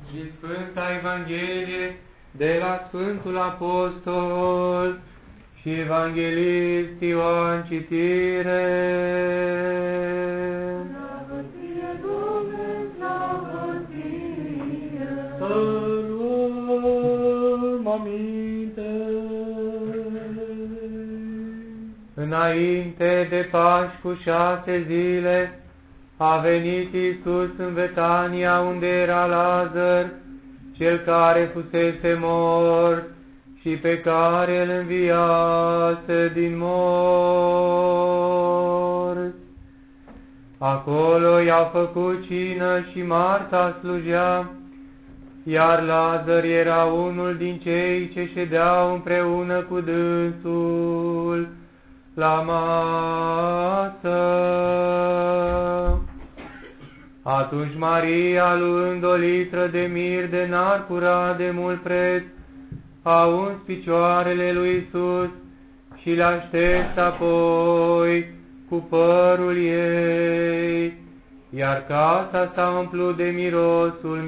Din Sfânta Evanghelie de la Sfântul Apostol și Evanghelist Ioan, citire. Slavă ție, Doamne, slavă ție! Să luăm aminte. Înainte de Paști cu 6 zile, a venit Iisus în Betania, unde era Lazar, cel care fusese mort și pe care îl înviase din morți. Acolo i-au făcut cină și Marta slujea, iar Lazar era unul din cei ce ședeau împreună cu dânsul la masă. Atunci Maria, luând o litră de mir de nar curat de mult preț, a uns picioarele lui Iisus și le-a șters apoi cu părul ei, iar casa s-a umplut de mirosul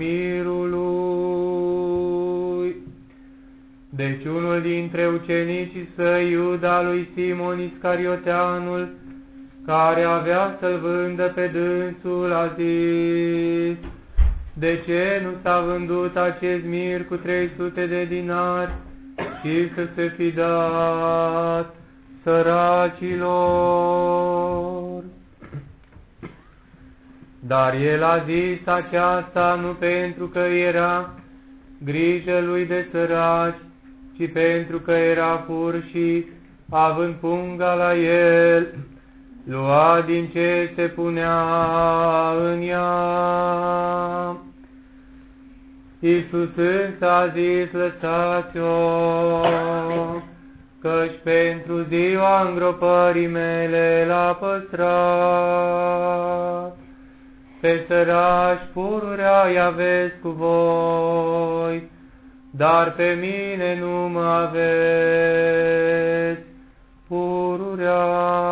mirului. Deci unul dintre ucenicii săi, Iuda lui Simon Iscarioteanul, care avea să-l vândă pe dânsul, a zis: de ce nu s-a vândut acest mir cu 300 de dinari și să se fi dat săracilor? Dar el a zis aceasta nu pentru că era grijă lui de săraci, ci pentru că era furși, având punga la el, lua din ce se punea în ea. Iisus însă a zis: lăsați-o, căci pentru ziua îngropării mele l-a păstrat. Pe săraci pururea îi aveți cu voi, dar pe mine nu mă aveți pururea.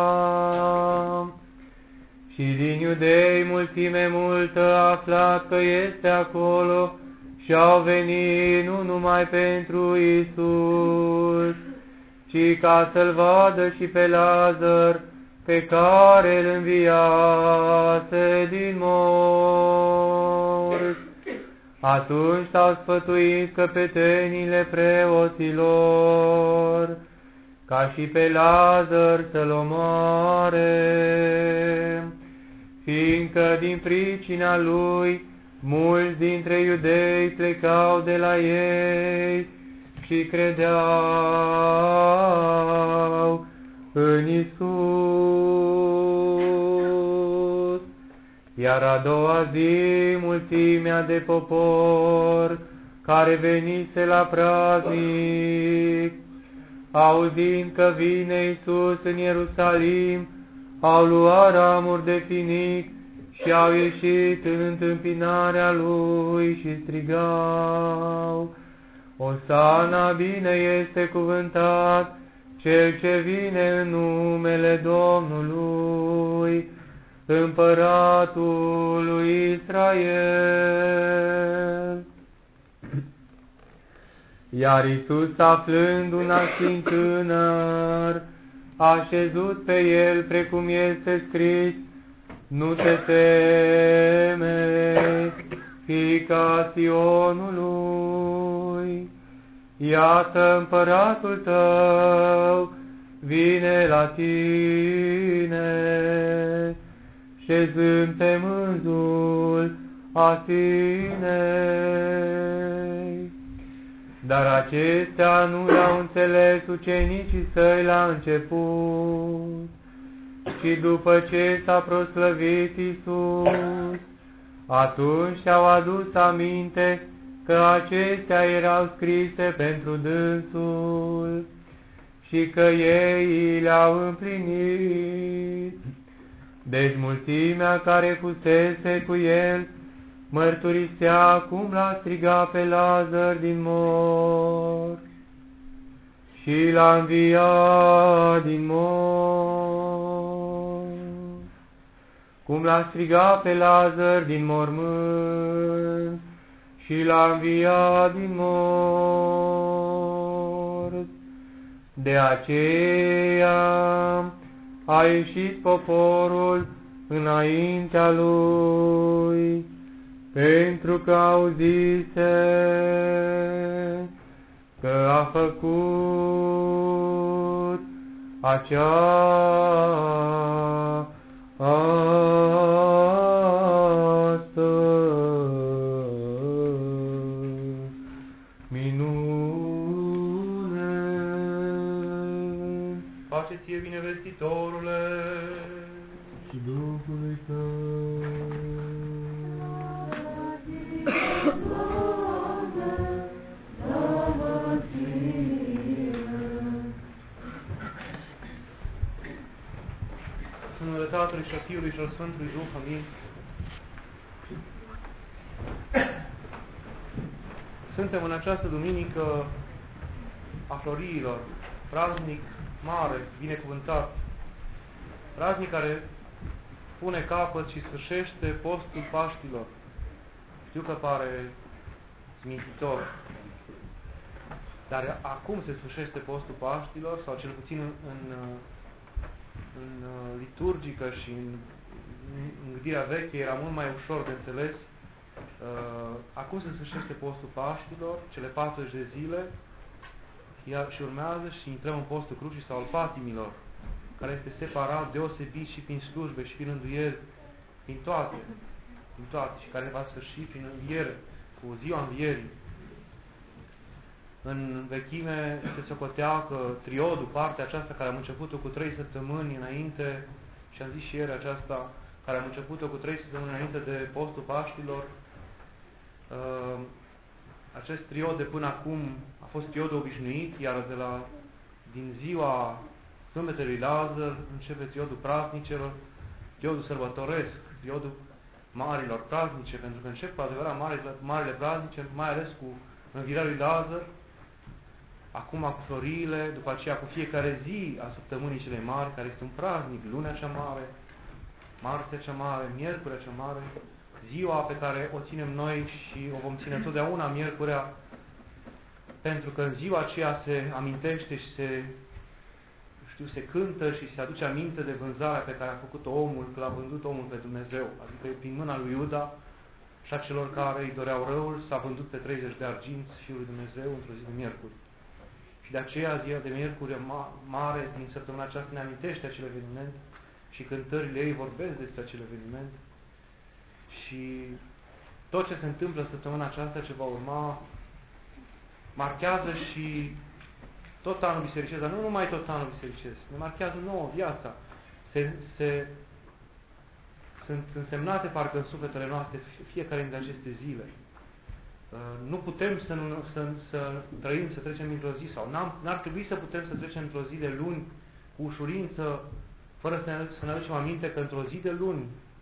Și din iudei mulțime multă a aflat că este acolo și au venit nu numai pentru Iisus, ci ca să-l vadă și pe Lazar, pe care îl înviase din morți. Atunci s-au sfătuit căpetenile preoților, ca și pe Lazar să-l omoare, fiindcă din pricina lui mulți dintre iudei plecau de la ei și credeau în Iisus. Iar a doua zi mulțimea de popor care venise la praznic, auzind că vine Iisus în Ierusalim, au luat ramuri de finic și au ieșit în întâmpinarea lui și strigau: Osana, bine este cuvântat cel ce vine în numele Domnului, Împăratul lui Israel. Iar Iisus, aflând un asin tânăr, a șezut pe el, precum este scris: nu te teme, fiica Sionului. Iată, împăratul tău vine la tine, șezând pe mânzul asinei. Dar acestea nu le-au înțeles ucenicii săi la început, ci după ce s-a proslăvit Iisus, atunci și-au adus aminte că acestea erau scrise pentru dânsul și că ei le-au împlinit. Deci mulțimea care fusese cu el mărturisea cum l-a strigat pe Lazar din morți și l-a înviat din morți. Cum l-a strigat pe Lazar din mormânt și l-a înviat din morți. De aceea a ieșit poporul înaintea lui, pentru că auzise că a făcut această minune. Pace ție, binevestitorule, și Duhului tău. În numele Tatălui și a Fiului și al Sfântului Duh, amin. Suntem în această duminică a Floriilor, praznic mare, binecuvântat, praznic care pune capăt și sfârșește postul Paștilor. Știu că pare smințitor, dar acum se sfârșește postul Paștilor, sau cel puțin în liturgică și în gândirea veche era mult mai ușor de înțeles. Acum se sfârșește postul Paștilor, cele 40 de zile, iar și urmează și intrăm în postul Crucii sau al Patimilor, care este separat, deosebit și prin slujbe și prin învieri, prin toate, și care va sfârși prin înviere, cu ziua învierii. În vechime se socotea că triodul, partea aceasta care am început-o cu 3 săptămâni înainte, și am zis și ieri aceasta, care am început-o cu 3 săptămâni înainte de postul Paștilor, acest triod de până acum a fost triodul obișnuit, iar din ziua Sâmbetei Lazar începe triodul praznicelor, triodul sărbătoresc, triodul marilor praznice, pentru că încep cu adevărat marile praznice, mai ales cu învierea lui Lazar, acum cu Floriile, după aceea cu fiecare zi a săptămânii cele mari, care este un praznic, lunea cea mare, marțea cea mare, miercurea cea mare, ziua pe care o ținem noi și o vom ține totdeauna miercurea, pentru că în ziua aceea se amintește și se cântă și se aduce aminte de vânzarea pe care a făcut-o omul, că l-a vândut omul pe Dumnezeu, adică prin mâna lui Iuda și a celor care îi doreau răul, s-a vândut pe 30 de arginți Fiul lui Dumnezeu într-o zi de miercuri. Și de aceea ziua de miercuri mare din săptămâna aceasta ne amintește acel eveniment și cântările ei vorbesc despre acel eveniment. Și tot ce se întâmplă săptămâna aceasta ce va urma marchează și tot anul bisericesc, dar nu numai tot anul bisericesc, ne marchează nouă viața. Sunt însemnate parcă în sufletele noastre fiecare dintre aceste zile. Nu putem să trăim, să trecem într-o zi, sau n-ar trebui să putem să trecem într-o zi de luni cu ușurință, fără să ne aducem aminte că într-o zi de luni,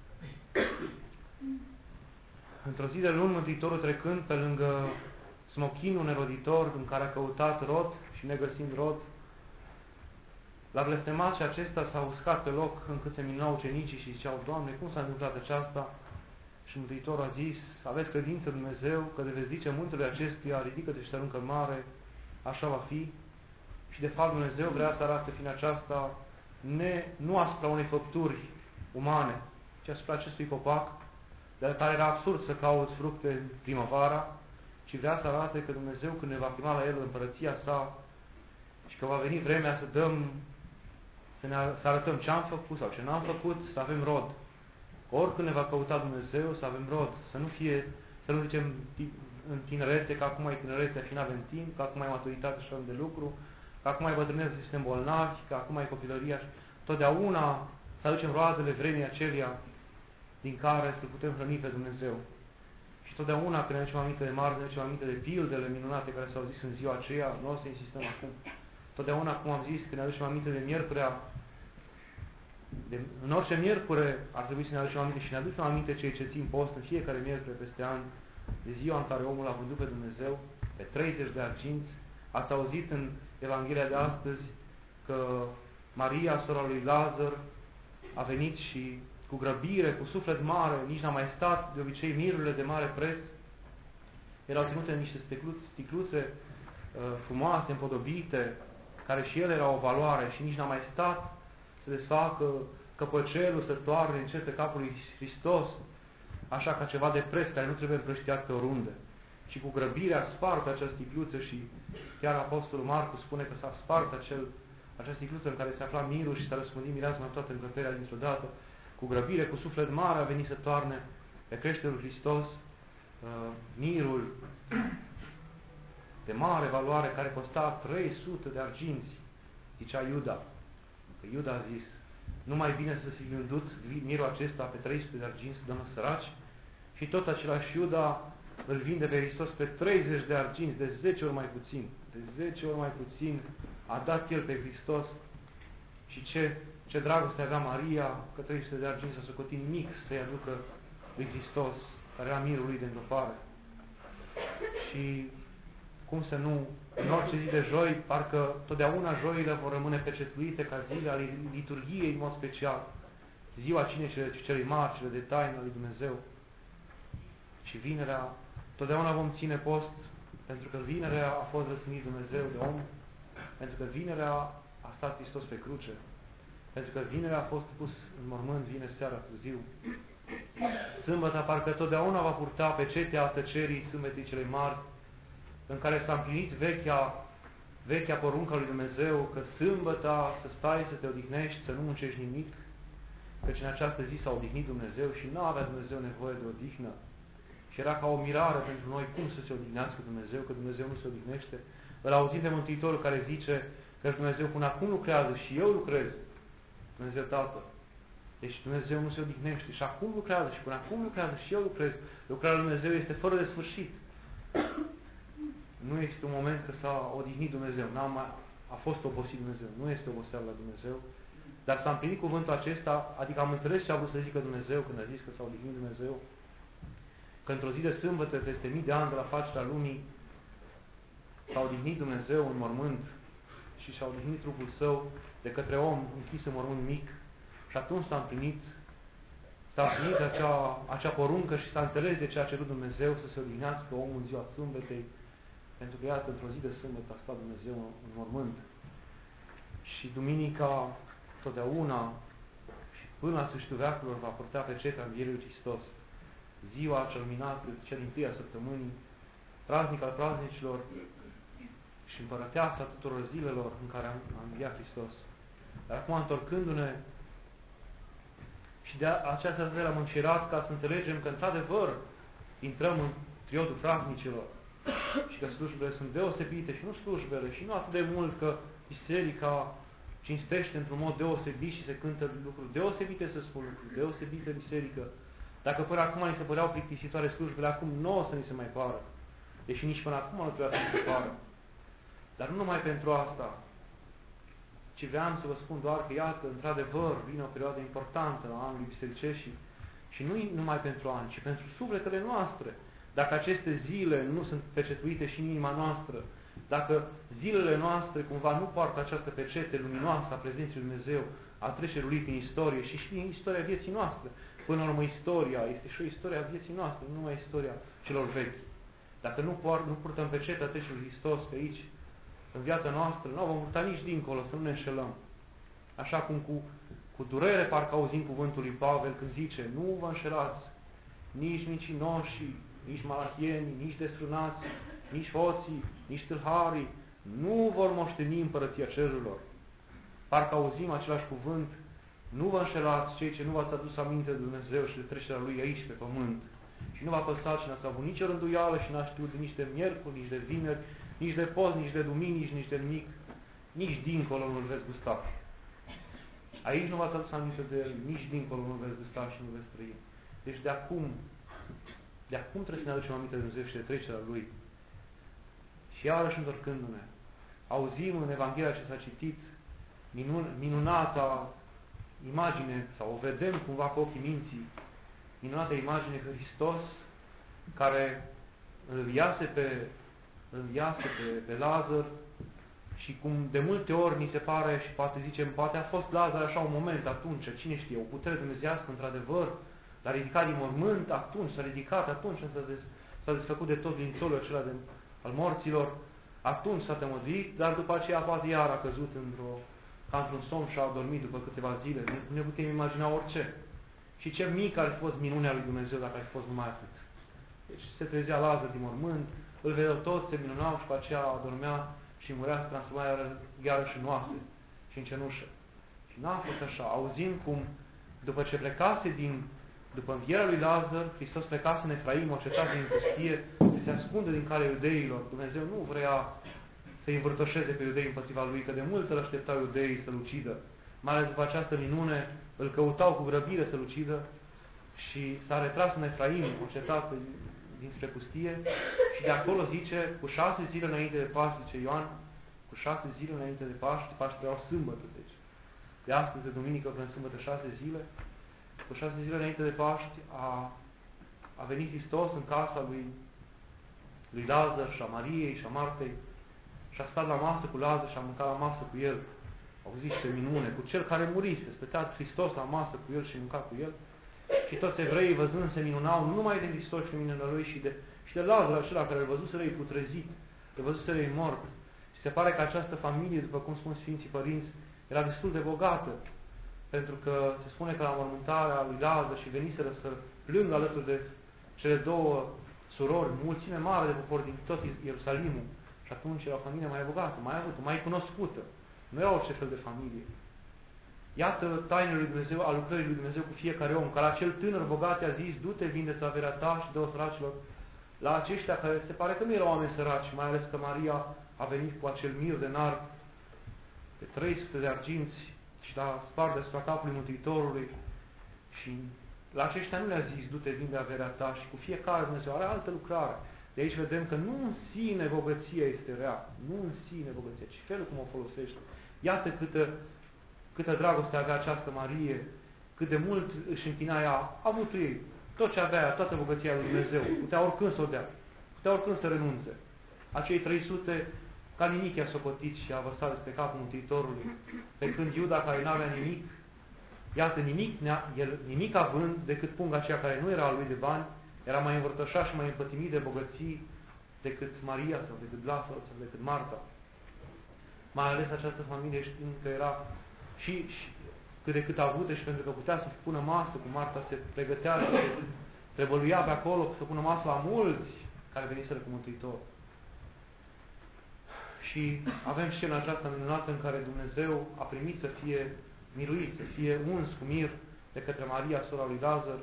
Mântuitorul trecând pe lângă smochinul neroditor în care a căutat rod și negăsind rod, l-a blestemat și acesta s-a uscat pe loc, încât se minunau ucenicii și ziceau: Doamne, cum s-a întâmplat aceasta? Și Mântuitorul a zis: aveți credință în Dumnezeu, că de veți zice muntelui acestuia, ridică-te și te aruncă în mare, așa va fi. Și de fapt Dumnezeu vrea să arate prin aceasta nu asupra unei făpturi umane, ci asupra acestui copac, de care era absurd să cauți fructe în primăvara, ci vrea să arate că Dumnezeu, când ne va chema la El în împărăția sa și că va veni vremea să arătăm ce am făcut sau ce n-am făcut, să avem rod. Oricând ne va căuta Dumnezeu, să avem rod, să nu zicem în tinerete, că acum ai tinerete și n-avem timp, că acum ai maturitate și de lucru, că acum ai bătrânețe și suntem bolnavi, că acum ai copilăria. Totdeauna să aducem roadele vremii acelea din care să putem hrăni pe Dumnezeu. Și totdeauna când ne aducem aminte de mari, ne aducem aminte de pildele minunate care s-au zis în ziua aceea, nu o să insistăm acum. Totdeauna, cum am zis, când ne aducem aminte de miercurea, în orice miercure ar trebui să ne aducem aminte și ne aducem aminte cei ce țin post în fiecare miercure peste an, de ziua în care omul a vândut pe Dumnezeu, pe 30 de arginți. Ați auzit în Evanghelia de astăzi că Maria, sora lui Lazar, a venit și cu grăbire, cu suflet mare, nici n-a mai stat, de obicei mirurile de mare preț, erau ținute în niște sticluțe frumoase, împodobite, care și ele erau o valoare și nici n-a mai stat să desfacă căpăcelul, să toarne încet pe capul lui Hristos, așa ca ceva de preț care nu trebuie împrăștiat pe oriunde. Și cu grăbire a spart acea sticluță și chiar Apostolul Marcu spune că s-a spart acea sticluță în care se afla mirul și s-a răspândit mireasma în toată încăperea dintr-o dată. Cu grăbire, cu suflet mare a venit să toarne pe creșterul Hristos mirul de mare valoare care costa 300 de arginți, zicea Iuda. Că Iuda a zis, nu mai bine să fi vândut mirul acesta pe 300 de arginți, dăm săraci, și tot același Iuda îl vinde pe Hristos pe 30 de arginți, de 10 ori mai puțin. De 10 ori mai puțin a dat El pe Hristos. Și ce dragoste avea Maria, că 300 de arginți s-a socotit nimic să-i aducă lui Hristos, care era mirul lui de îndopare. Și cum să nu, în orice zi de joi, parcă totdeauna joile vor rămâne percetuite ca zile ale liturghiei în mod special. Ziua cinei celei mari, cele de taină lui Dumnezeu. Și vinerea, totdeauna vom ține post, pentru că vinerea a fost răstignit Dumnezeu de om, pentru că vinerea a stat Hristos pe cruce, pentru că vinerea a fost pus în mormânt, vine seara târziu. Sâmbăta parcă totdeauna va purta pecetea tăcerii sâmbetei celei mari, în care s-a împlinit vechea poruncă lui Dumnezeu, că sâmbăta să stai, să te odihnești, să nu muncești nimic, căci în această zi s-a odihnit Dumnezeu și nu avea Dumnezeu nevoie de odihnă. Și era ca o mirare pentru noi cum să se odihnească Dumnezeu, că Dumnezeu nu se odihnește. Îl auzim pe Mântuitorul care zice că Dumnezeu până acum lucrează și eu lucrez, Dumnezeu Tatăl. Deci Dumnezeu nu se odihnește și acum lucrează și până acum lucrează și eu lucrez. Lucrarea lui Dumnezeu este fără de sfârșit. Nu este un moment că s-a odihnit Dumnezeu, a fost obosit Dumnezeu. Nu este oboseală la Dumnezeu, dar s-a împlinit cuvântul acesta, adică am înțeles ce a vrut să zică Dumnezeu când a zis că s-a odihnit Dumnezeu, că într-o zi de sâmbătă, peste mii de ani de la facerea lumii, s-a odihnit Dumnezeu în mormânt și și-a odihnit trupul său de către om închis în mormânt mic și atunci s-a împlinit acea poruncă și s-a înțeles de ce a cerut Dumnezeu să se odihnească omul în ziua sâmbetei, pentru că iată, într-o zi de sâmbătă a stat Dumnezeu în mormânt. Și duminica totdeauna și până la sfârșitul veacurilor va purta pecetea învierii lui Hristos. Ziua cea luminată, cea din tâia săptămânii, praznic al praznicilor și împărăteasa tuturor zilelor în care a înviat Hristos. Dar acum, întorcându-ne, și de această zi am înșirat ca să înțelegem că, într-adevăr, intrăm în periodul praznicilor și că slujbele sunt deosebite și nu slujbele și nu atât de mult că biserica cinstește într-un mod deosebit și se cântă lucruri deosebite, să spun lucruri deosebite biserică. Dacă până acum ni se păreau plictisitoare slujbele, acum nu o să ni se mai pară. Deși nici până acum nu trebuia să ni se pară. Dar nu numai pentru asta, ci vreau să vă spun doar că, iată, într-adevăr, vine o perioadă importantă la anului bisericești și nu numai pentru ani, ci pentru sufletele noastre. Dacă aceste zile nu sunt pecetuite și în inima noastră, dacă zilele noastre cumva nu poartă această pecete luminoasă a prezenței lui Dumnezeu, a trecerii lui prin istorie și prin istoria vieții noastre, până la urmă istoria este și o istoria vieții noastre, nu numai istoria celor vechi. Dacă nu purtăm pecetea trecerii lui Hristos pe aici, în viața noastră, nu vom purta nici dincolo, să nu ne înșelăm. Așa cum cu durere parcă auzim cuvântul lui Pavel când zice, nu vă înșelați, nici mincinoși, nici malachieni, nici desfrânați, nici hoții, nici tâlharii, nu vor moșteni împărăția cerurilor. Parcă auzim același cuvânt, nu vă înșelați cei ce nu v-ați adus aminte de Dumnezeu și de trecerea Lui aici pe pământ. Și nu v-a păsat și n-ați avut nici o rânduială și n-ați știut nici de miercuri, nici de vineri, nici de post, nici de duminici, nici de nimic, nici dincolo nu-L veți gusta. Aici nu v-ați adus aminte de El, nici dincolo nu veți gusta și nu veți trăi. Deci de acum trebuie să ne aducem aminte de Dumnezeu și de trecerea Lui. Și iarăși întorcându-ne, auzim în Evanghelia ce s-a citit minunata imagine, sau o vedem cumva cu ochii minții, minunata imagine că Hristos, care îl iase pe Lazar și cum de multe ori ni se pare și poate zicem, poate a fost Lazar așa un moment atunci, cine știe, o putere dumnezeiască într-adevăr, l-a ridicat din mormânt atunci, s-a ridicat atunci, însă s-a desfăcut de tot lințolul acela al morților, atunci s-a tămăduit, dar după aceea poate iar a căzut ca într-un somn și a dormit după câteva zile. Ne putem imagina orice. Și ce mică ar fi fost minunea lui Dumnezeu dacă ar fi fost numai atât. Deci se trezea Lazar din mormânt, îl vedeau toți, se minunau și după aceea adormea și murea, se transforma iarăși în oase și în cenușă. Și n-a fost așa. Auzim cum, după ce plecase după învierea lui Lazar, Hristos plecase în Efraim, o cetate din pustie, să se ascundă din calea iudeilor. Dumnezeu nu vrea să-i învârtoșeze pe iudei împotriva lui, că de mult îl așteptau iudeii să-l ucidă. Mai ales după această minune, îl căutau cu grăbire să-l ucidă și s-a retras în Efraim, o cetate dinspre pustie, și de acolo zice, cu 6 zile înainte de Paști, zice Ioan, cu 6 zile înainte de Paști, Paști erau sâmbătă, deci de astăzi, de duminică, până sâmbătă, 6 zile, cu 6 zile înainte de Paști a venit Hristos în casa lui Lazar și a Mariei și a Martei și a stat la masă cu Lazar și a mâncat la masă cu el. Auziți ce minune, cu cel care murise, stătea Hristos la masă cu el și mânca cu el. Și toți evreii văzând se minunau nu numai de Hristos și minunea lui și de Lazar acela care îl văzuseră ei putrezit, îl văzuseră ei mort. Și se pare că această familie, după cum spun Sfinții Părinți, era destul de bogată, pentru că se spune că la mormântarea lui Lazar și veniseră să plângă alături de cele două surori, mulțime mare de popor din tot Ierusalimul. Și atunci era o familie mai bogată, mai avută, mai cunoscută. Nu era orice fel de familie. Iată tainele lui Dumnezeu, a lucrării lui Dumnezeu cu fiecare om, ca la cel tânăr bogat a zis, du-te, vinde-ți averea ta și dă-o săracilor. La aceștia care se pare că nu erau oameni săraci, mai ales că Maria a venit cu acel mir de nard de 300 de arginți și l-a spart deasupra capului Mântuitorului și la aceștia nu le-a zis, du-te, vinde averea ta și cu fiecare Dumnezeu are altă lucrare. De aici vedem că nu în sine bogăția este rea, nu în sine bogăția, ci felul cum o folosește. Iată câtă dragoste avea această Marie, cât de mult își închina ea, a avut ei, tot ce avea, toată bogăția lui Dumnezeu, putea oricând să o dea, putea oricând să renunțe. Acei 300, ca nimic i-a socotit și a vărsat despre capul Mântuitorului, pe când Iuda, care nu avea nimic, iată nimic având decât punga aceea care nu era a lui de bani, era mai învărtășat și mai împătimit de bogății decât Maria sau decât Lazar sau decât Marta. Mai ales această familie știind că era și cât de cât avută și pentru că putea să pună masă cu Marta, se pregătea și se trebăluia pe acolo să pună masă la mulți care veniseră cu Mântuitor. Și avem scena aceasta minunată în care Dumnezeu a primit să fie miluit, să fie uns cu mir de către Maria, sora lui Lazar,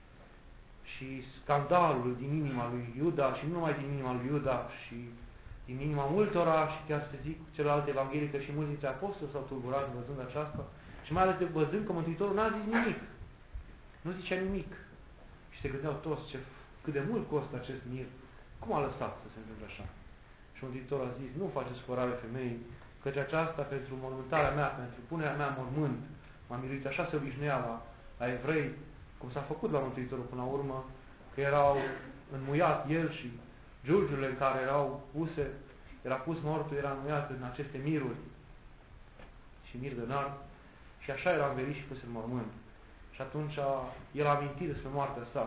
și scandalul din inima lui Iuda, și nu numai din inima lui Iuda, și din inima multora, și chiar să zic celelalte evanghelică și mulți dintre apostoli s-au tulburat văzând aceasta, și mai ales văzând că Mântuitorul n-a zis nimic. Nu zicea nimic. Și se gândeau toți cât de mult costă acest mir. Cum a lăsat să se întâmple așa? Și Mântuitorul a zis, nu faceți supărare femei, căci aceasta pentru mormântarea mea, pentru punerea mea în mormânt, m-a miluit. Așa se obișnuia la evrei, cum s-a făcut la Mântuitorul până la urmă, că erau înmuiat el și giurgiurile în care erau puse, era pus mortul, era înmuiat în aceste miruri și mir de nard, și așa era învelit și pus în mormânt. Și atunci el a amintit despre moartea sa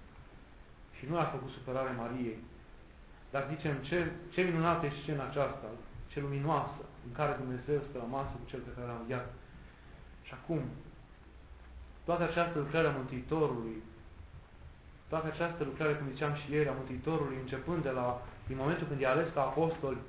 și nu a făcut supărare Mariei. Dar zicem, ce minunată e scena aceasta, ce luminoasă, în care Dumnezeu stă la masă cu cel pe care l-a înviat. Și acum, toată această lucrare a Mântuitorului, toată această lucrare, cum ziceam și ieri, a Mântuitorului, începând din momentul când i-a ales ca apostoli,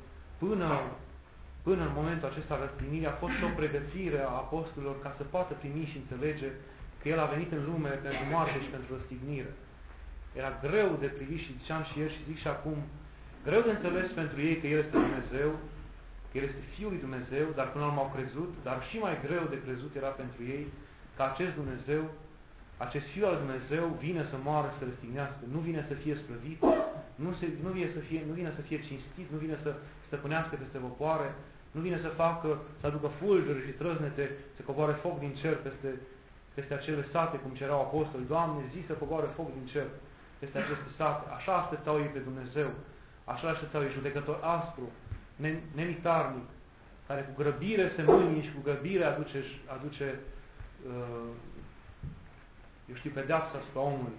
până în momentul acesta al răsplinirii, a fost și o pregătire a apostolilor ca să poată primi și înțelege că El a venit în lume pentru moarte și pentru răstignire. Era greu de privit și ziceam și ieri și zic și acum, greu de înțeles pentru ei că El este Dumnezeu, că El este Fiul lui Dumnezeu, dar până la urmă au crezut, dar și mai greu de crezut era pentru ei că acest Dumnezeu, acest Fiul al Dumnezeu vine să moară, să răstignească, nu vine să fie slăvit, nu vine să fie cinstit, nu vine să stăpânească peste popoare, nu vine să aducă fulgeri și trăznete, să coboare foc din cer peste acele sate, cum cereau apostoli. Doamne, zi să coboare foc din cer peste aceste sate. Așa așteptau ei pe Dumnezeu, așa așteptau ei, judecător aspru, nemitarnic, care cu grăbire se mânie și cu grăbire aduce pedeapsa asupra omului.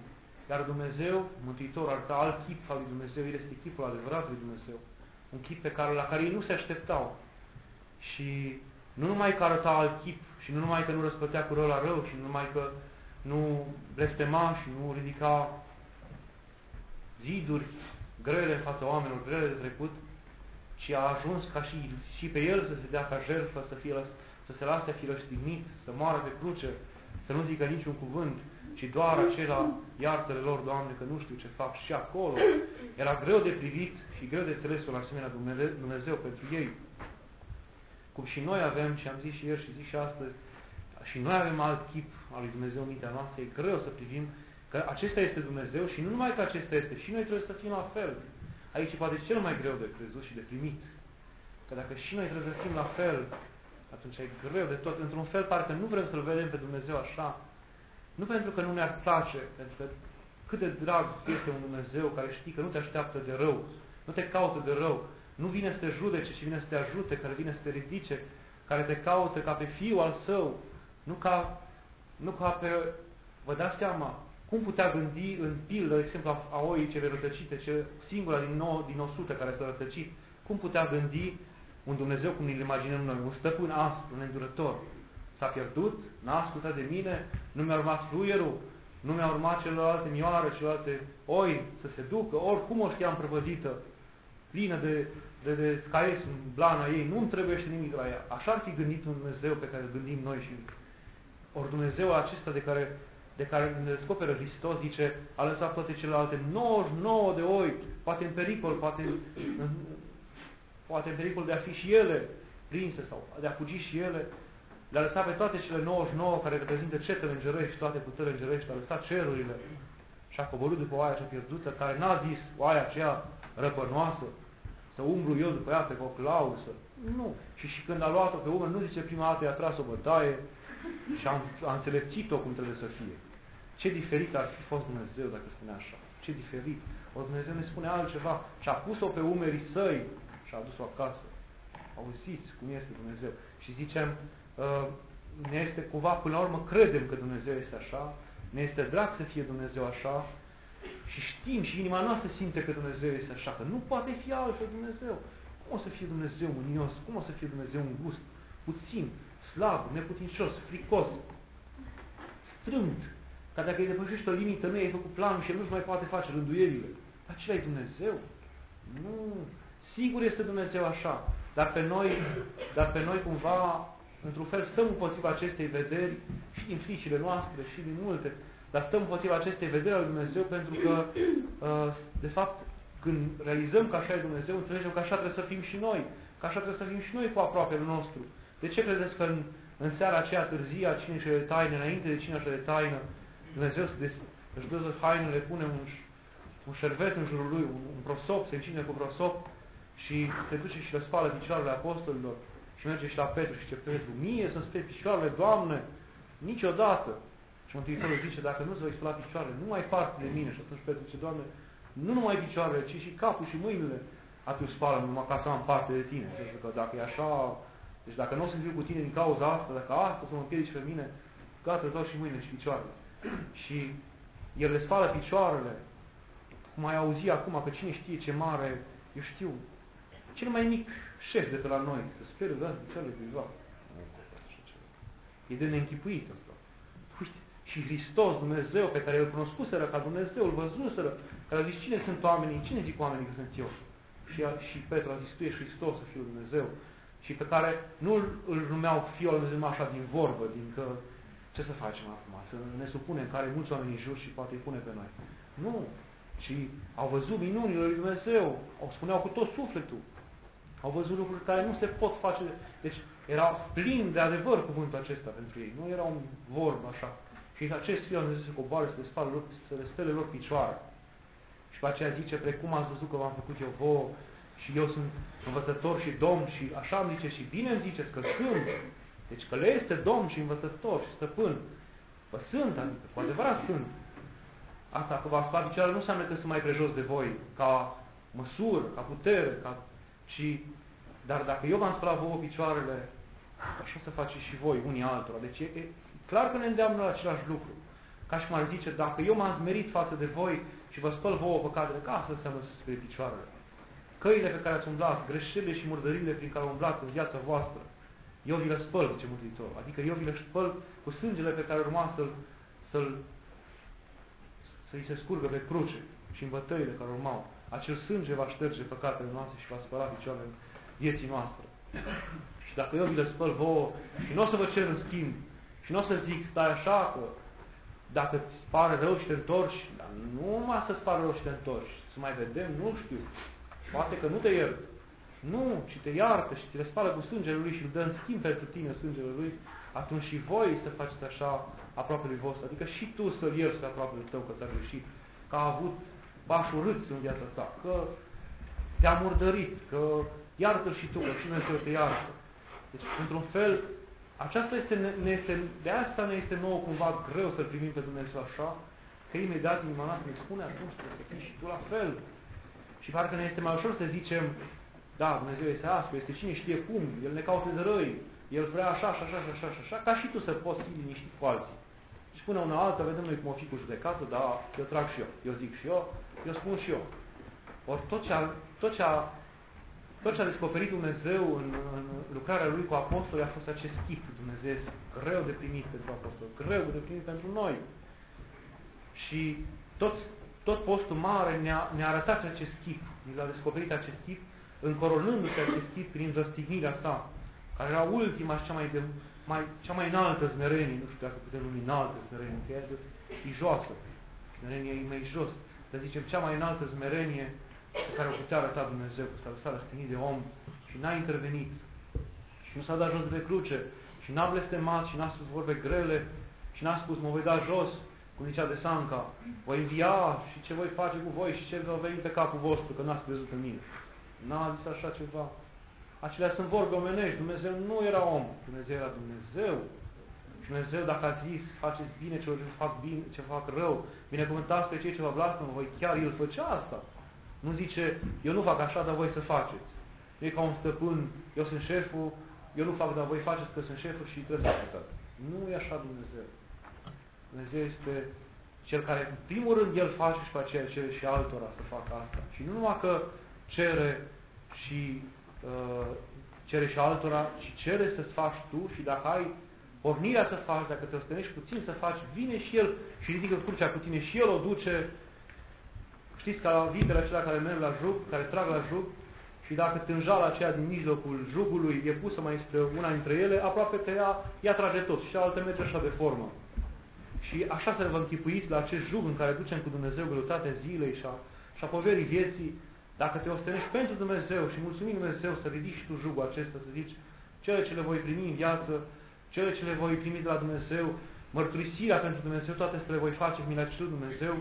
Iar Dumnezeu, Mântuitorul, arăta alt chip al lui Dumnezeu, El este chipul adevărat lui Dumnezeu. Un chip la care ei nu se așteptau. Și nu numai că arăta alt chip, și nu numai că nu răspătea cu rău la rău, și nu numai că nu blestema și nu ridica ziduri grele în fața oamenilor, grele de trecut, ci a ajuns ca și pe El să se dea ca jertfă, să se lase a fi răstignit, să moară pe cruce, să nu zică niciun cuvânt, ci doar acela, iartă-le lor, Doamne, că nu știu ce fac. Și acolo era greu de privit și greu de înțeles un asemenea Dumnezeu pentru ei. Cum și noi avem, și am zis și ieri și zic și astăzi, și noi avem alt chip al lui Dumnezeu în mintea noastră, e greu să privim că acesta este Dumnezeu și nu numai că acesta este, și noi trebuie să fim la fel. Aici poate cel mai greu de crezut și de primit. Că dacă și noi trebuie să fim la fel, atunci e greu de tot. Într-un fel, parcă nu vrem să-L vedem pe Dumnezeu așa. Nu pentru că nu ne-ar place, pentru că cât de drag este un Dumnezeu care știe că nu te așteaptă de rău, nu te caută de rău, nu vine să te judece, ci vine să te ajute, care vine să te ridice, care te caută ca pe Fiul al Său, nu ca pe... Vă dați seama cum putea gândi în pildă, de exemplu, a oii cele rătăcite, singura din 100 care s-a rătăcit, cum putea gândi un Dumnezeu cum ne-l imaginăm noi, un stăpân aspru, un îndurător. S-a pierdut, n-a ascultat de mine, nu mi-a urmat fluierul, nu mi-a urmat celelalte mioare, celelalte oi să se ducă, oricum o știam prăvădită, plină de scaies în blana ei, nu-mi trebuiește nimic la ea. Așa ar fi gândit un Dumnezeu pe care îl gândim noi și ori Dumnezeu acesta de care ne descoperă Hristos, zice, a lăsat toate celelalte 99 de oi, poate în pericol, poate în pericol de a fi și ele prinse sau de a fugi și ele, le-a lăsat pe toate cele 99 care reprezintă cetele îngerești, toate puterile îngerești, a lăsat cerurile și a coborât după oaia cea pierdută, care n-a zis oaia aceea răpănoasă, să umblu eu după ea pe coclausă. Nu. Și când a luat-o pe umăr, nu zice prima dată i-a tras o bătaie și a înțelepțit-o cum trebuie să fie. Ce diferit ar fi fost Dumnezeu dacă spune așa. Ce diferit. O Dumnezeu ne spune altceva. Și a pus-o pe umerii săi și a adus-o acasă. Auziți cum este Dumnezeu. Și zicem, ne este cumva, până la urmă, credem că Dumnezeu este așa, ne este drag să fie Dumnezeu așa și știm și inima noastră simte că Dumnezeu este așa, că nu poate fi altfel Dumnezeu. Cum o să fie Dumnezeu mânios? Cum o să fie Dumnezeu îngust, puțin, slab, neputincios, fricos, strâmt, ca dacă îi depășești o limită, nu ai făcut planul și el nu-și mai poate face rânduielile. Acela e Dumnezeu? Nu. Sigur este Dumnezeu așa, dar pe noi cumva, într-un fel, stăm împotriva acestei vederi și din fricile noastre și din multe, dar stăm împotriva acestei vederi al Dumnezeu pentru că, de fapt, când realizăm că așa e Dumnezeu, înțelegem că așa trebuie să fim și noi, că așa trebuie să fim și noi cu aproapele nostru. De ce credeți că în seara aceea târzie a cinei de taină, înainte de cina de taină, Dumnezeu își dă hainele, pune un șervet în jurul lui, un prosop, se încine cu prosop și se duce și le spală picioarele apostolilor și merge și la Petru și zice, Petru, mie să-mi speli picioarele, Doamne, niciodată. Și Mântuitorul zice, dacă nu-ți voi spăla picioarele, nu mai parte de mine. Și atunci Petru zice, Doamne, nu numai picioarele, ci și capul și mâinile, atunci spală numai ca să am parte de tine. Deci că dacă e așa, deci dacă nu o să fiu cu tine din cauza asta, dacă asta să mă împiedici pe mine, gata, îți dau și mâinile și picioarele. Și el le spală picioarele, cum ai auzi acum, că cine știe ce mare, eu știu, cel mai mic șef de pe la noi, să speră, da, picioarele cuiva. E de neînchipuit asta. Uite, și Hristos, Dumnezeu, pe care îl cunoscuseră ca Dumnezeu, îl văzuseră, care a zis, cine sunt oamenii? Cine zic oamenii că sunt eu? Și Petru a zis, tu ești Hristos, să fiu Dumnezeu. Și pe care nu îl numeau Fiul lui Dumnezeu așa din vorbă, din că ce să facem acum? Să ne supunem care mulți oameni în jur și poate îi pune pe noi. Nu. Și au văzut minunile lui Dumnezeu, spuneau cu tot sufletul. Au văzut lucruri care nu se pot face. Deci era plin de adevăr cuvântul acesta pentru ei. Nu era un vorb așa. Și acest Fiul Dumnezeu se coboară să le spele lor picioare. Și pe aceea zice, precum ați văzut că v-am făcut eu vouă și eu sunt învățător și domn și așa îmi zice și bine îmi ziceți că sunt. Deci că le este domn și învățător și stăpân. Bă, sunt, adică, cu adevărat sunt. Asta că v-a spălat picioarele nu înseamnă că sunt mai prejos de voi, ca măsură, ca putere, dar dacă eu v-am spălat vouă picioarele, așa să faceți și voi, unii altora. Deci e clar că ne îndeamnă la același lucru. Ca și cum ar zice, dacă eu m-am smerit față de voi și vă spăl vouă păcatele, ca asta înseamnă să speli picioarele. Căile pe care ați umblat, greșelile și murdările prin care umblat în viața voastră, eu vi le spăl, zice Mântuitorul. Adică eu vi le spăl cu sângele pe care urma să-i se scurgă pe cruce și în bătăile care urmau. Acel sânge va șterge păcatele noastre și va spăla picioarele vieții noastre. Și dacă eu vi le spăl vouă și nu o să vă cer în schimb și nu o să zic, stai așa că dacă îți pare rău și te întorci, dar nu numai să-ți pare rău și te întorci, să mai vedem, nu știu, poate că nu te iert. Nu, ci te iartă și ți le spală cu sângele Lui și îl dă în schimb pentru tine sângele Lui, atunci și voi să faceți așa aproapele vostru. Adică și tu să-l ierți pe aproapele tău că ți-a greșit, că a avut pași urâți în viața ta, că te-a murdărit, că iartă-l și tu, că și Dumnezeu te iartă. Deci, într-un fel, aceasta de asta ne este nouă cumva greu să-L primim pe Dumnezeu așa, că imediat inima noastră ne spune atunci trebuie să fii și tu la fel. Și parcă ne este mai ușor să zicem, da, Dumnezeu este aspru, este cine știe cum, El ne caută de răi, El vrea așa și așa și așa și așa, ca și tu să poți fi liniștit cu alții. Și până una alta, vedem noi cum o fi cu judecată, dar eu trag și eu zic și eu spun și eu. Ori tot ce a descoperit Dumnezeu în lucrarea Lui cu apostoli a fost acest chip Dumnezeu, greu de primit pentru apostoli, greu de primit pentru noi. Și tot postul mare ne-a arătat acest chip, ne-a descoperit acest chip, încoronându-se acest chip prin răstignirea sa, care era ultima și cea mai înaltă smerenie, nu știu dacă putem numi înaltă smerenie, că e joasă, smerenia e mai jos, dar zicem cea mai înaltă smerenie pe care o putea arăta Dumnezeu, că s-a lăsat răstignit de om și n-a intervenit și nu s-a dat jos de cruce și n-a blestemat și n-a spus vorbe grele și n-a spus mă voi da jos, cum zicea de Sanca, voi învia și ce voi face cu voi și ce va veni pe capul vostru, că n-ați crezut în mine. N-a zis așa ceva. Acelea sunt vorbe omenești. Dumnezeu nu era om. Dumnezeu era Dumnezeu. Și Dumnezeu, dacă a zis, faceți bine ce fac bine, ce fac rău, binecuvântați pe cei ce vă blasfemă, voi chiar El făcea asta. Nu zice, eu nu fac așa, dar voi să faceți. Nu e ca un stăpân, eu sunt șeful, eu nu fac, dar voi faceți că sunt șeful și trebuie să ascultați. Nu e așa Dumnezeu. Dumnezeu este Cel care, în primul rând, El face și pe aceea cere și altora să facă asta. Și nu numai că cere și altora, ci cere să-ți faci tu și dacă ai pornirea să faci, dacă te ostenești puțin să faci, vine și El și ridică crucea cu tine și El o duce. Știți, ca la vitele acelea care merg la jug, care trag la jug, și dacă tânjala aceea din mijlocul jugului e pusă mai spre una dintre ele, aproape că ea trage tot și cealaltă merge așa de formă. Și așa să vă închipuiți la acest jug în care ducem cu Dumnezeu greutatea zilei și a poverii vieții, dacă te ostenești pentru Dumnezeu și mulțumim Dumnezeu să ridici și tu jugul acesta, să zici cele ce le voi primi în viață, cele ce le voi primi de la Dumnezeu, mărturisirea pentru Dumnezeu, toate să le voi face, mi le-a cerut Dumnezeu,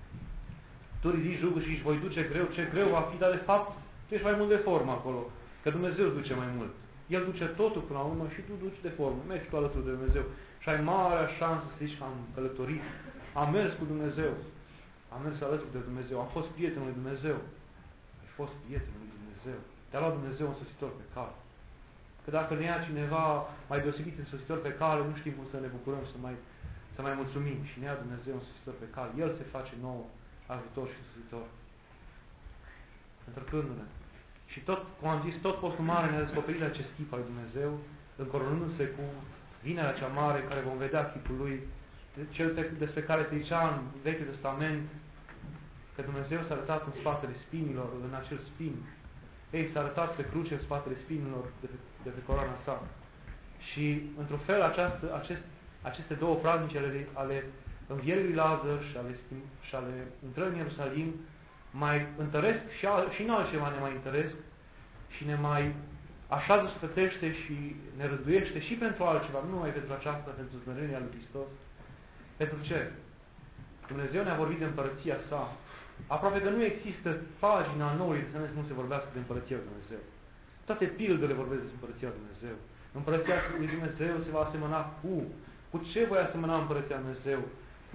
tu ridici jugul și își voi duce greu, ce greu va fi, dar de fapt tu ești mai mult de formă acolo, că Dumnezeu îți duce mai mult. El duce totul până la urmă și tu duci de formă, mergi tu alături de Dumnezeu și ai marea șansă să zici că am călătorit, am mers cu Dumnezeu, am mers alături de Dumnezeu, am fost prietenul lui Dumnezeu, ai fost prietenul lui Dumnezeu, te-a luat Dumnezeu însoțitor pe cale. Că dacă ne ia cineva mai deosebit însoțitor pe cale, nu știm cum să ne bucurăm să mai mulțumim și ne ia Dumnezeu însoțitor pe cale. El se face nouă ajutor și însoțitor. Întorcându-ne. Și tot, cum am zis, tot postul mare ne-a descoperit acest chip al Dumnezeu, încoronându-se cu vinerea cea mare, care vom vedea chipul Lui, cel despre care se zicea în Vechiul Testament, că Dumnezeu s-a arătat în spatele spinilor, în acel spin. Ei, s-a arătat pe cruce în spatele spinilor de pe coroana sa. Și, într-un fel, aceste două praznice ale învierii lui Lazar și ale intrării în Ierusalim mai întăresc și în altceva ne mai întăresc și ne mai așează sufletește și ne rânduiește și pentru altceva, nu numai pentru aceasta, pentru smerenia lui Hristos. Pentru ce? Dumnezeu ne-a vorbit de împărăția sa. Aproape că nu există pagina Noului Testament să nu se vorbească de împărăția lui Dumnezeu. Toate pildele vorbesc de împărăția lui Dumnezeu. Împărăția lui Dumnezeu se va asemăna cu ce voi asemăna împărăția lui Dumnezeu? Cu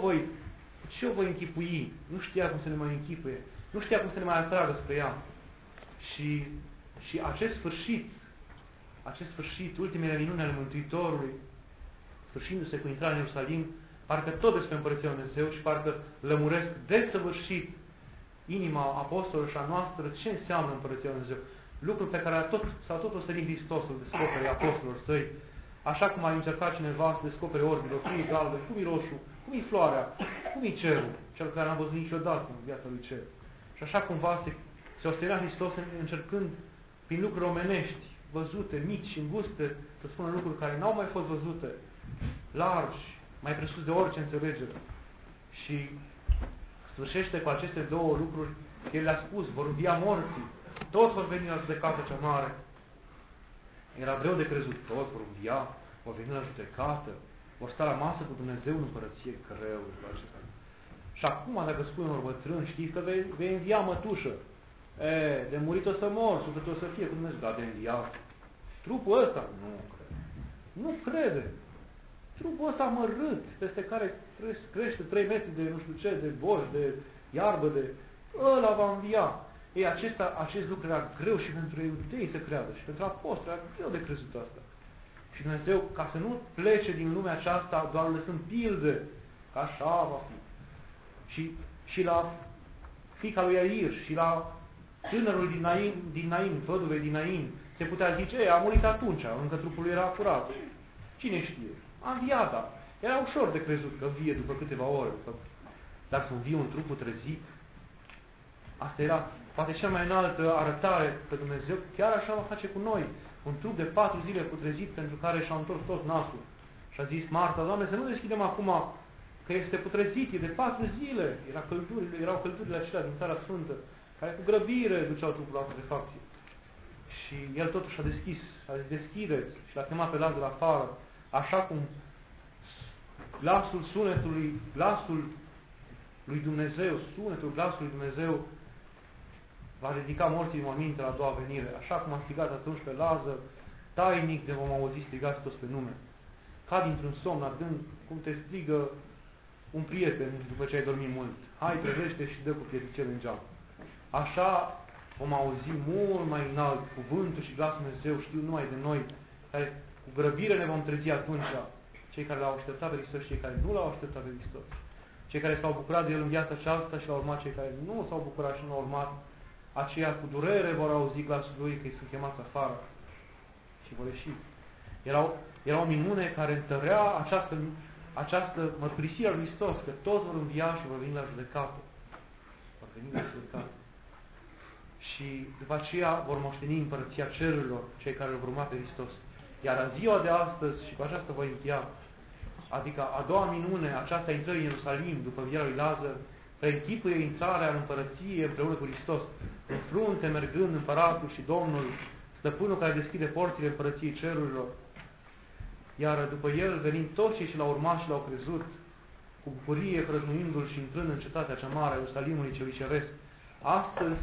ce o voi închipui? Nu știa cum să ne mai închipuie. Nu știa cum să ne mai atragă spre ea. Și acest sfârșit, ultimele minuni ale Mântuitorului, sfârșindu-se cu intrarea în Ierusalim, parcă tot despre Împărăția Lui Dumnezeu și parcă lămuresc desăvârșit inima apostolului și a noastră ce înseamnă Împărăția Lui Dumnezeu. Lucruri pe care s-a tot ostenit Hristos să descopere apostolilor săi, așa cum a încercat cineva să descopere orbile, cum e galben, cum e roșu, cum e floarea, cum e cerul, cel care n-a văzut niciodată în viața lui cer. Și așa cumva se ostenea Hristos încercând prin lucruri omenești, văzute, mici, înguste, să spună lucruri care n-au mai fost văzute, largi, mai presus de orice înțelegere. Și sfârșește cu aceste două lucruri, El le-a spus, vor învia morții, toți vor veni la judecată cea mare. Era greu de crezut, toți vor învia, vor veni la judecată, vor sta la masă cu Dumnezeu în împărăție, greu lucrul acesta. Și acum, dacă spui unor bătrâni, știți că vei învia mătușă. De murit o să mor, sufletul o să fie cu Dumnezeu, dar de înviat. Trupul ăsta? Nu crede. Nu crede. Trupul ăsta mărât, peste care crește 3 metri de nu știu ce, de boș, de iarbă, de... ăla va învia. Ei, acest lucru era greu și pentru iudei să creadă și pentru apostoli era greu de crezut asta. Și Dumnezeu, ca să nu plece din lumea aceasta, doar lăsând pilde, că așa va fi. Și la fiica lui Iair și la tânărul din Nain, văduvei din Nain, se putea zice, a murit atunci, încă trupul lui era curat. Cine știe? A înviat, da. Era ușor de crezut că vie după câteva ore. Dar să învie un trup trezit, asta era poate cea mai înaltă arătare că Dumnezeu chiar așa va face cu noi. Un trup de 4 zile putrezit pentru care și-a întors tot nasul. Și a zis Marta, Doamne, să nu deschidem acum că este putrezit, e de 4 zile. Erau căldurile acelea din Țara Sfântă, care cu grăbire duceau trupul la putrefacție. Și el totuși a deschis, a zis, deschideți, și l-a chemat pe Lazar afară, așa cum glasul sunetului, glasul lui Dumnezeu, sunetul glasului lui Dumnezeu va ridica morții din morminte la a doua venire, așa cum a strigat atunci pe Lazar, tainic de vom auzi strigați toți pe nume. Ca dintr-un somn adânc, cum te strigă un prieten după ce ai dormit mult. Hai, trezește și dă cu pietricel în geam. Așa vom auzi mult mai înalt cuvântul și glasul Dumnezeu, știu numai de noi, care cu grăbire ne vom trezi atunci, cei care l-au așteptat pe Hristos și cei care nu l-au așteptat pe Hristos. Cei care s-au bucurat de El în viața aceasta și l-au urmat cei care nu s-au bucurat și nu l-au urmat, aceia cu durere vor auzi glasul Lui că îi sunt chemați afară și vor ieși. Era o minune care întărea această mărturisire a lui Hristos, că toți vor învia și vor veni la judecată. Vor veni la judecată. Și după aceea vor moșteni împărăția cerurilor, cei care îl vor urma pe Hristos. Iar în ziua de astăzi, și cu aceasta voi încheia, adică a doua minune, aceasta intrării în Ierusalim, după învierea lui Lazar, preînchipuie intrarea în împărăție împreună cu Hristos, în frunte mergând împăratul și Domnul, stăpânul care deschide porțile împărăției cerurilor. Iar după el, venind toți cei ce l-au urmat și l-au crezut, cu bucurie prăznuindu-l și intrând în cetatea cea mare a Ierusalimului celui ceresc. Astăzi,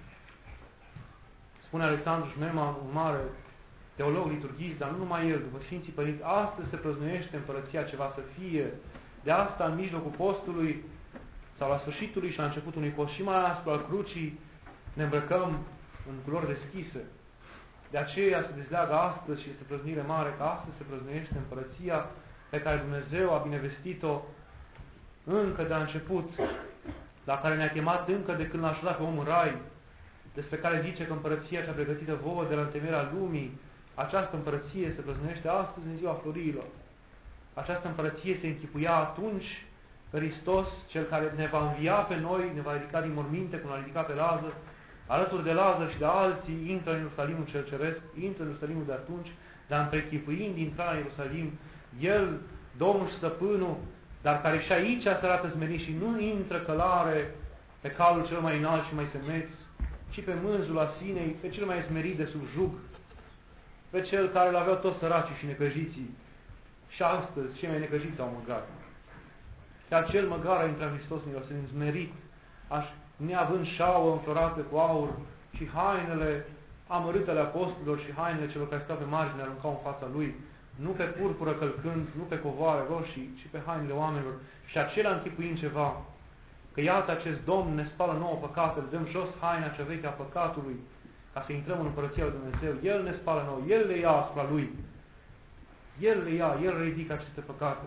spune Alexandru Șmema, un mare teolog liturghist, dar nu numai el, după Sfinții Părinți, astăzi se prăznuiește împărăția ce va să fie. De asta, în mijlocul postului, sau la sfârșitul lui și la începutul unui post și mai aspru al crucii, ne îmbrăcăm în culori deschise. De aceea se dezleagă astăzi și este prăznire mare, că astăzi se prăznuiește împărăția pe care Dumnezeu a binevestit-o încă de la început, la care ne-a chemat încă de când l-a așezat pe om în rai, despre care zice că împărăția cea pregătită vouă de la întemeierea lumii, această împărăție se prăznuiește astăzi în ziua floriilor. Această împărăție se închipuia atunci că Hristos, Cel care ne va învia pe noi, ne va ridica din morminte, cum l-a ridicat pe Lazar, alături de Lazar și de alții, intră în Ierusalimul cel ceresc, intră în Ierusalimul de atunci, dar împrechipuind intrarea în Ierusalim, El, Domnul și Stăpânul, dar care și aici se arată smerit și nu intră călare pe calul cel mai înalt și mai semeț, ci pe mânzul asinei, pe cel mai smerit de sub jug, pe cel care îl aveau toți săracii și necăjiții. Și astăzi, cei mai necăjiți au măgat. Iar cel măgar a intrat în Hristos în Ierusalim smerit, neavând șauă înflorată cu aur și hainele amărâtele apostolilor și hainele celor care stau pe margine aruncau în fața Lui, nu pe purpură călcând, nu pe covoare roșii, ci pe hainele oamenilor. Și acela închipuind ceva, că iată acest Domn ne spală nouă păcatele, dăm jos haina cea veche a păcatului, ca să intrăm în Împărăția lui Dumnezeu. El ne spală nouă, El le ia asupra Lui. El le ia, El ridică aceste păcate.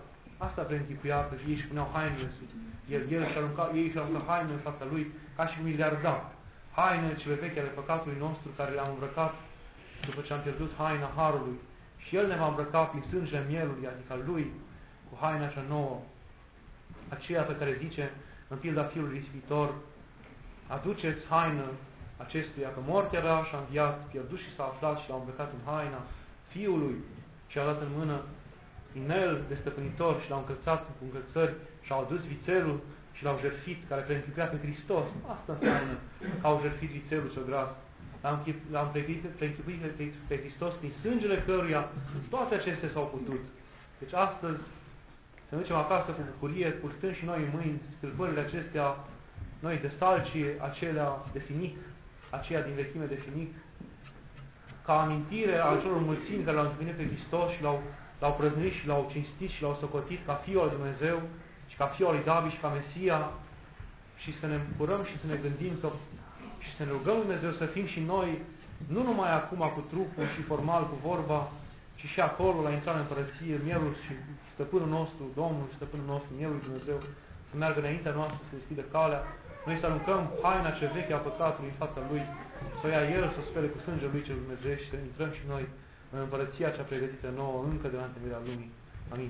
Asta preînchipuia că ei își puneau hainele sus. Ei și-au aruncat hainele în fața lui ca și cum îi le-ar da. Hainele cele vechi ale păcatului nostru care le-am îmbrăcat după ce am pierdut haina harului. Și El ne va îmbrăca prin sângele mielului, adică Lui, cu haina cea nouă. Aceea pe care zice în pilda Fiului Ispitor, aduceți haină acestuia, că moartea era și a înviat, pierdut și s-a aflat și l-a îmbrăcat în haina Fiului și a dat în mână inel de stăpânitor și l-au încălțat cu încălțări și au adus vițelul și l-au jertfit, care preîntipea pe Hristos. Asta înseamnă că au jertfit vițelul cel gras. L-am preîntipit pe Hristos prin sângele căruia toate acestea s-au putut. Deci astăzi să ducem acasă cu bucurie, purtând și noi în mâini stâlpările acestea, noi de salcie, acelea de finic, aceea din vechime de finic, ca amintire a acelor mulțimi care l-au întâlnit pe Hristos și l-au prăznuit și l-au cinstit și l-au socotit ca Fiul al Dumnezeu și ca Fiul al lui David și ca Mesia, și să ne bucurăm și să ne gândim și să ne rugăm Dumnezeu să fim și noi, nu numai acum cu trupul și formal cu vorba, ci și acolo la intrarea în împărăție, mielul și stăpânul nostru, Domnul și stăpânul nostru, mielul Dumnezeu, să meargă înaintea noastră, să deschidă calea, noi să aruncăm haina ce veche a păcatului în fața Lui, să o ia El, să o spele cu sângele Lui cel Dumnezeu și să intrăm și noi în împărăția cea pregătită nouă încă de la întemeierea lumii. Amin.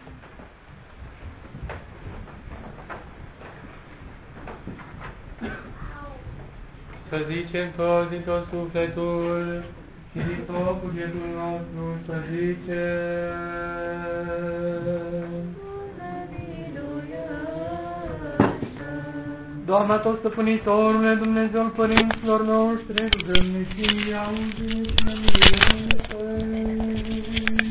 Să zicem toți din tot sufletul și din tot cugetul nostru, să zicem: Doamne tot stăpânitorule, Dumnezeul părinților noștri, rugăm-ne și auzi-ne și ne miluiește.